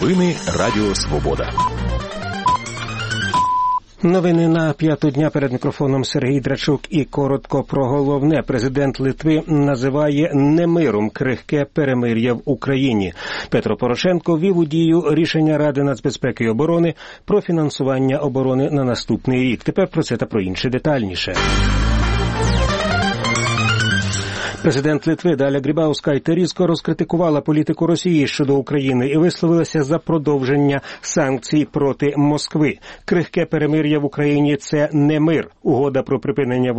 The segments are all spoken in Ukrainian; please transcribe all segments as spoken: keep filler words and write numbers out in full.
Новини Радіо Свобода. Новини на п'яту дня, перед мікрофоном Сергій Драчук, і коротко про головне. Президент Литви називає немиром крихке перемир'я в Україні. Петро Порошенко ввів у дію рішення Ради нацбезпеки і оборони про фінансування оборони на наступний рік. Тепер про це та про інше детальніше. Президент Литви Даля Грибаускайте різко розкритикувала політику Росії щодо України і висловилася за продовження санкцій проти Москви. Крихке перемир'я в Україні – це не мир. Угода про припинення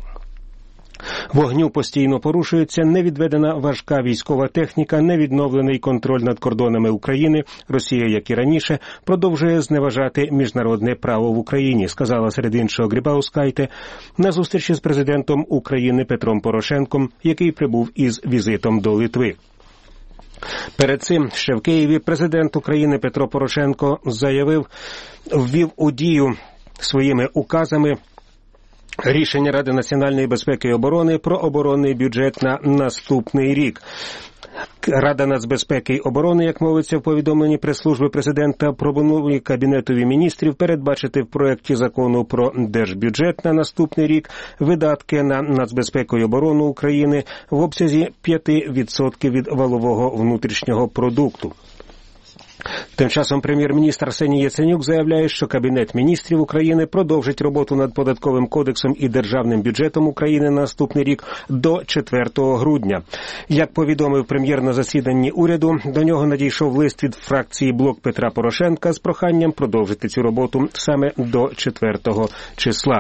вогню постійно порушується, не відведена важка військова техніка, не відновлений контроль над кордонами України. Росія, як і раніше, продовжує зневажати міжнародне право в Україні, сказала серед іншого Грибаускайте на зустрічі з президентом України Петром Порошенком, який прибув із візитом до Литви. Перед цим ще в Києві президент України Петро Порошенко заявив, ввів у дію своїми указами рішення Ради національної безпеки і оборони про оборонний бюджет на наступний рік. Рада нацбезпеки і оборони, як мовиться в повідомленні прес-служби президента, пропонує Кабінетові міністрів передбачити в проєкті закону про держбюджет на наступний рік видатки на нацбезпеку і оборону України в обсязі п'ять відсотків від валового внутрішнього продукту. Тим часом прем'єр-міністр Арсеній Яценюк заявляє, що Кабінет міністрів України продовжить роботу над податковим кодексом і державним бюджетом України на наступний рік до четвертого грудня. Як повідомив прем'єр на засіданні уряду, до нього надійшов лист від фракції «Блок Петра Порошенка» з проханням продовжити цю роботу саме до четвертого числа.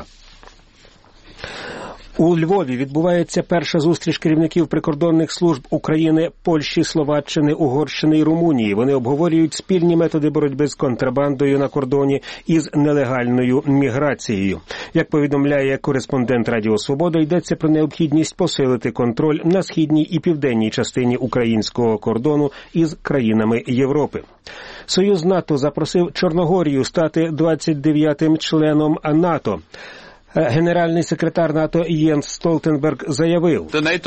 У Львові відбувається перша зустріч керівників прикордонних служб України, Польщі, Словаччини, Угорщини і Румунії. Вони обговорюють спільні методи боротьби з контрабандою на кордоні і з нелегальною міграцією. Як повідомляє кореспондент Радіо Свобода, йдеться про необхідність посилити контроль на східній і південній частині українського кордону із країнами Європи. Союз НАТО запросив Чорногорію стати двадцять дев'ятим членом НАТО. Генеральний секретар НАТО Єнс Столтенберг заявив,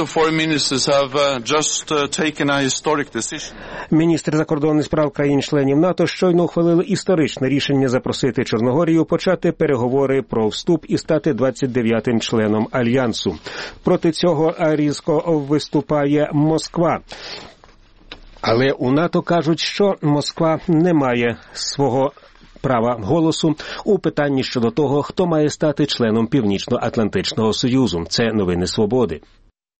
міністри закордонних справ країн-членів НАТО щойно ухвалили історичне рішення запросити Чорногорію почати переговори про вступ і стати двадцять дев'ятим членом Альянсу. Проти цього різко виступає Москва. Але у НАТО кажуть, що Москва не має свого права голосу у питанні щодо того, хто має стати членом Північно-Атлантичного Союзу. Це новини Свободи.